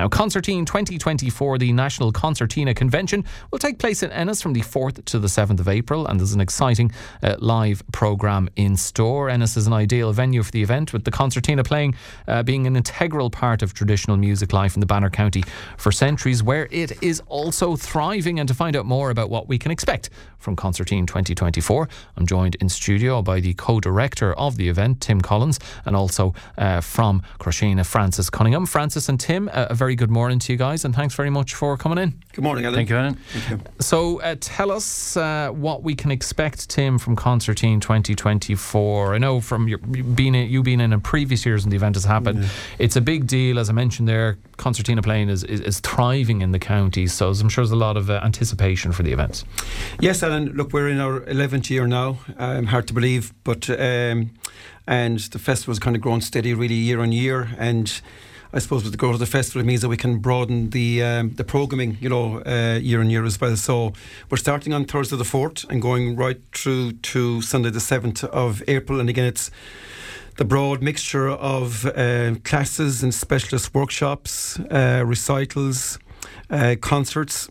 Now, Concertine 2024, the National Concertina Convention, will take place in Ennis from the 4th to the 7th of April, and there's an exciting live programme in store. Ennis is an ideal venue for the event, with the concertina playing being an integral part of traditional music life in the Banner County for centuries, where it is also thriving. And to find out more about what we can expect from Concertine 2024, I'm joined in studio by the co-director of the event, Tim Collins, and also from Croishina, Francis Cunningham. Francis and Tim, a very good morning to you guys, and thanks very much for coming in. Good morning, Alan. Thank you, Alan. Thank you. So tell us what we can expect, Tim, from Concertine 2024. I know from you being in previous years when the event has happened, it's a big deal. As I mentioned there, concertina playing is thriving in the county, so I'm sure there's a lot of anticipation for the event. Yes, Alan, look, we're in our 11th year now. Hard to believe, but and the festival's kind of grown steady really year on year, and I suppose with the growth of the festival, it means that we can broaden the programming, year on year as well. So we're starting on Thursday the 4th and going right through to Sunday the 7th of April. And again, it's the broad mixture of classes and specialist workshops, recitals, concerts,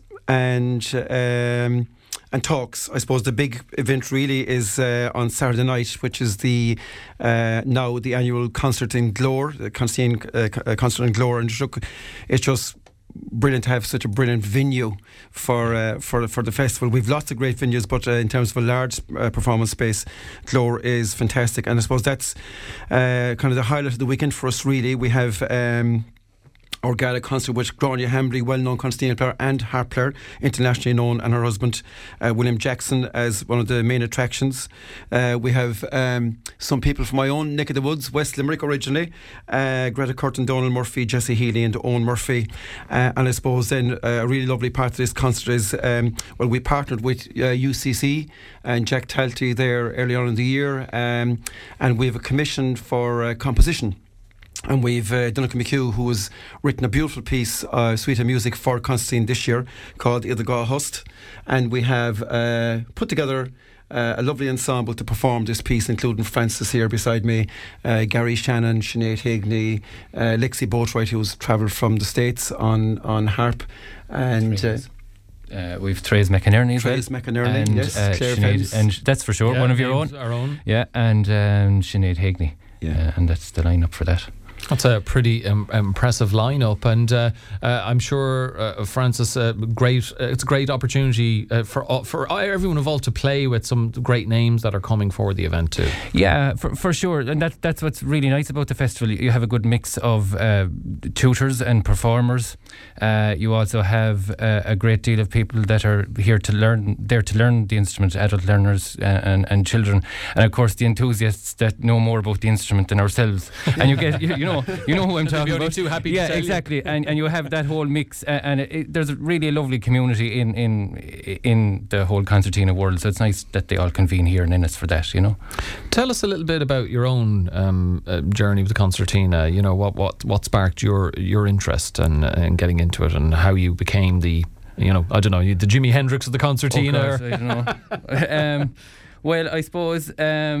and talks. I suppose the big event really is on Saturday night, which is now the annual concert in Glore, the concert in Glore, and it's just brilliant to have such a brilliant venue for the festival. We've lots of great venues, but in terms of a large performance space, Glore is fantastic, and I suppose that's kind of the highlight of the weekend for us. Really, we have our gala concert with Grania Hambly, well-known concertina player and harp player, internationally known, and her husband William Jackson as one of the main attractions. We have some people from my own neck of the woods, West Limerick originally, Greta Curtin, Donald Murphy, Jesse Healy and Owen Murphy, and I suppose then a really lovely part of this concert is we partnered with UCC and Jack Talty there early on in the year, and we have a commission for composition. And we've Donnacha McHugh, who has written a beautiful piece, suite of music for Constantine this year called Iad Gá Host. And we have put together a lovely ensemble to perform this piece, including Francis here beside me, Gary Shannon, Sinead Higney, Lexi Boatwright, who's travelled from the States on harp, and we've Therese McInerney as well. Therese McInerney, yes, Claire Sinead, and that's for sure, one of your own. Our own. Yeah, and Sinead Higney. Yeah, and that's the lineup for that. That's a pretty impressive lineup, and I'm sure, Francis, it's a great opportunity for everyone involved to play with some great names that are coming for the event too. Yeah, for sure, and that's what's really nice about the festival. You have a good mix of tutors and performers. You also have a great deal of people that are there to learn the instrument, adult learners and children, and of course the enthusiasts that know more about the instrument than ourselves. And you get you know who I'm talking about. Too happy yeah, to tell exactly. And you have that whole mix, and there's really a lovely community in the whole concertina world. So it's nice that they all convene here in Ennis for that. Tell us a little bit about your own journey with the concertina. What sparked your interest in getting into it, and how you became the I don't know, the Jimi Hendrix of the concertina. Of course, I don't know. Well, I suppose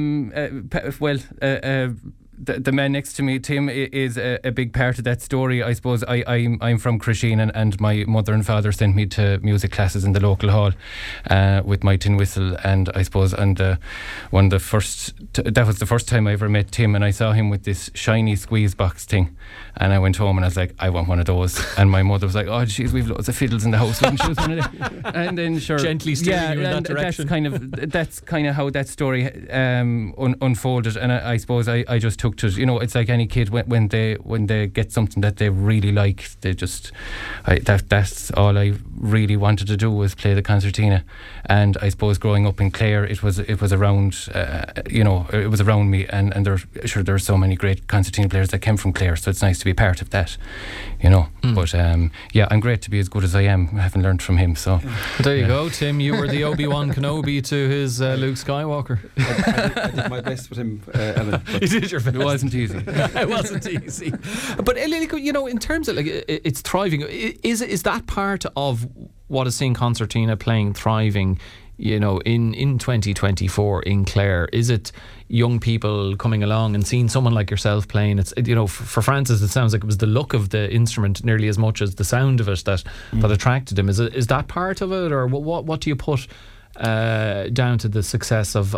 the man next to me, Tim, is a big part of that story. I suppose I'm from Croishina, and my mother and father sent me to music classes in the local hall with my tin whistle, and I suppose that was the first time I ever met Tim, and I saw him with this shiny squeeze box thing, and I went home and I was like, I want one of those. And my mother was like, oh jeez, we've loads of fiddles in the house, we can choose one of them. And then sure, gently steering you in that direction. That's kind of how that story unfolded, and I suppose I just took to it. It's like any kid when they get something that they really like, they just that's all I really wanted to do was play the concertina. And I suppose growing up in Clare, it was around it was around me, and there's so many great concertina players that came from Clare, so it's nice to be part of that, But I'm great to be as good as I am, having learned from him. So there you go, Tim. You were the Obi-Wan Kenobi to his Luke Skywalker. I did my best with him, Ellen. You did your best. It wasn't easy. It wasn't easy. But in terms of it's thriving, is that part of what is seeing concertina playing thriving in 2024 in Clare? Is it young people coming along and seeing someone like yourself playing? It's for Francis, it sounds like it was the look of the instrument nearly as much as the sound of it that attracted him. Is that part of it, or what do you put down to the success of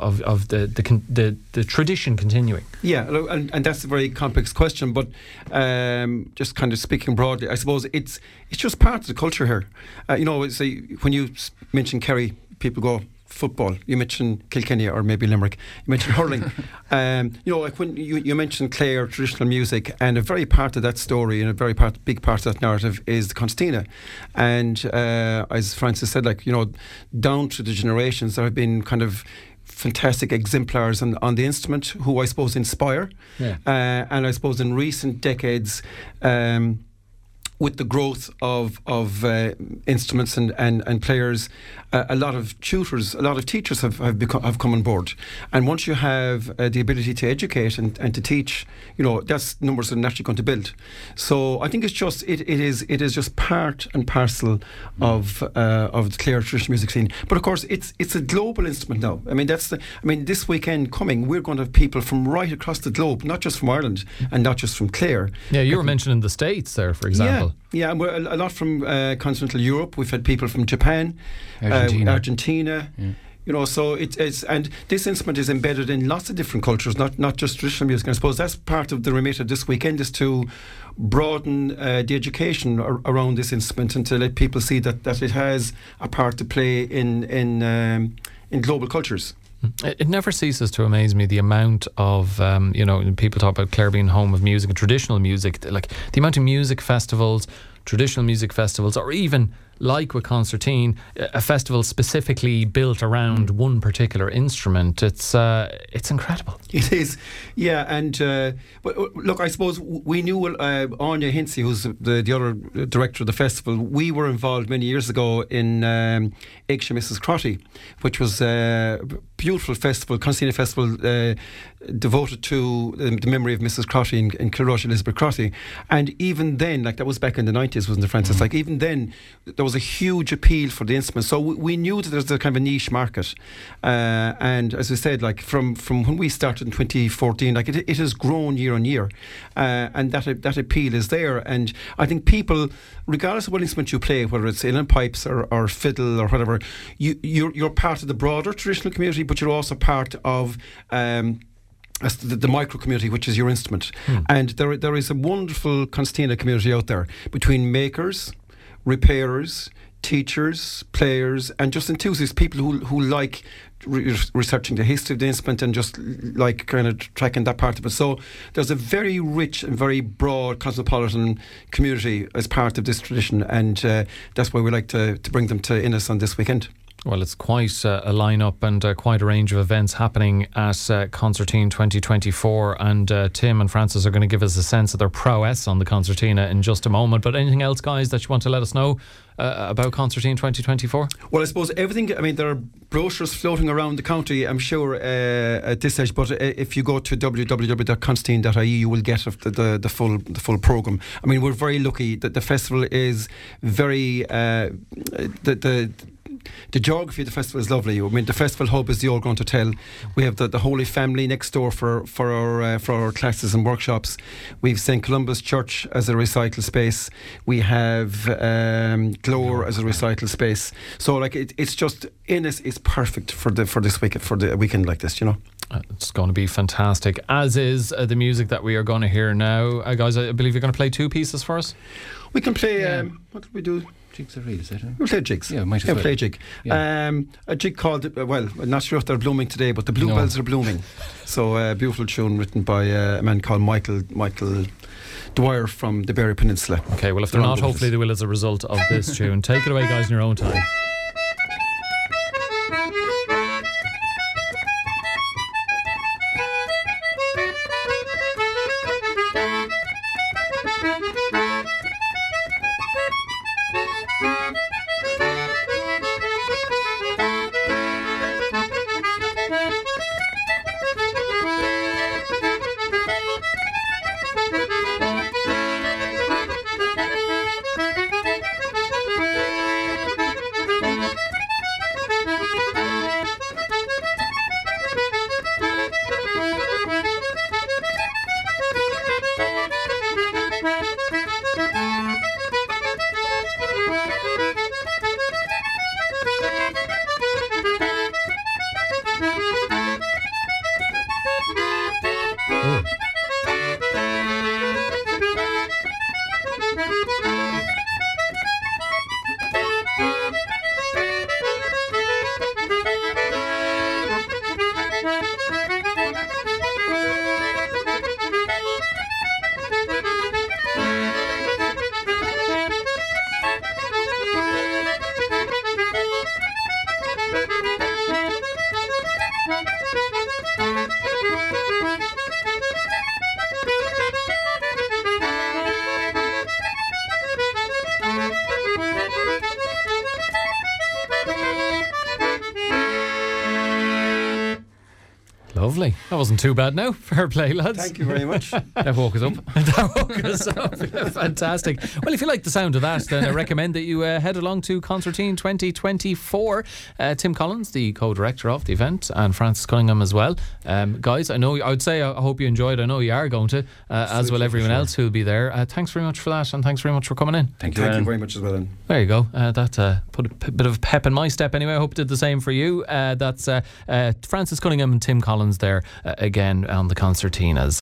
the tradition continuing? Yeah, and that's a very complex question, but just kind of speaking broadly, I suppose it's just part of the culture here. When you mention Kerry, people go football. You mentioned Kilkenny or maybe Limerick. You mentioned hurling. Like when you mentioned Clare, traditional music, and a very part of that story and a very big part of that narrative is the concertina. And as Francis said, down through the generations, there have been kind of fantastic exemplars on the instrument who I suppose inspire. Yeah. And I suppose in recent decades, with the growth of instruments and players, a lot of tutors, a lot of teachers have come on board. And once you have the ability to educate and to teach, that's numbers are naturally going to build. So I think it's just it is just part and parcel of the Clare traditional music scene. But of course, it's a global instrument now. This weekend coming, we're going to have people from right across the globe, not just from Ireland and not just from Clare. Yeah, you were mentioning the States there, for example. Yeah, and we're a lot from continental Europe. We've had people from Japan, Argentina. Yeah. So it's and this instrument is embedded in lots of different cultures, not just traditional music. And I suppose that's part of the remit of this weekend, is to broaden the education around this instrument and to let people see that it has a part to play in global cultures. It never ceases to amaze me the amount of people talk about Clare being home of music and traditional music, like the amount of music festivals, traditional music festivals, or even like with Concertine, a festival specifically built around one particular instrument. It's incredible. It is, yeah. And but look, I suppose we knew Anya Hinsey, who's the other director of the festival. We were involved many years ago in Aisha Mrs. Crotty, which was a beautiful festival, Concertina festival, devoted to the memory of Mrs. Crotty in Kilrush, Elizabeth Crotty. And even then, that was back in the 90s, wasn't it, Francis? Mm-hmm. Even then, there was a huge appeal for the instrument. So we knew that there's a kind of a niche market. And as I said, from when we started in 2014, it has grown year on year. And that appeal is there. And I think people, regardless of what instrument you play, whether it's uilleann pipes or fiddle or whatever, you're part of the broader traditional community, but you're also part of the micro community, which is your instrument. And there is a wonderful concertina community out there between makers, repairers, teachers, players, and just enthusiasts, people who like researching the history of the instrument and just like kind of tracking that part of it. So there's a very rich and very broad cosmopolitan community as part of this tradition, and that's why we like to bring them to Innis on this weekend. Well, it's quite a lineup and quite a range of events happening at Concertine 2024, and Tim and Francis are going to give us a sense of their prowess on the concertina in just a moment. But anything else, guys, that you want to let us know about Concertine 2024? Well, I suppose everything. There are brochures floating around the county, I'm sure, at this stage. But if you go to www.concertine.ie, you will get the full programme. We're very lucky that the festival is very the geography of the festival is lovely. The festival hub is the Old Grunt Hotel. We have the Holy Family next door for our classes and workshops. We have St. Columba's Church as a recital space. We have Glór as a recital space. So it's just, Innis is perfect for this weekend, for the weekend like this, It's going to be fantastic, as is the music that we are going to hear now. Guys, I believe you're going to play two pieces for us. We can play, what did we do? Jigs of Reed, is it? We'll play jigs. Yeah, might as well. Play a jig. Yeah. A jig called, I'm not sure if they're blooming today, but the bluebells are blooming. So a beautiful tune written by a man called Michael Dwyer from the Berry Peninsula. Okay, well, if they're not, hopefully they will as a result of this tune. Take it away, guys, in your own time. Lovely. That wasn't too bad now. Fair play, lads. Thank you very much. That woke us up. That woke us up. Fantastic. Well, if you like the sound of that, then I recommend that you head along to Concertine 2024. Tim Collins, the co-director of the event, and Francis Cunningham as well. Guys, I hope you enjoyed. I know you are going to, as will everyone else who'll be there. Thanks very much for that, and thanks very much for coming in. Thank you very much as well. Then. There you go. That put a bit of pep in my step anyway. I hope it did the same for you. That's Francis Cunningham and Tim Collins there again on the concertinas.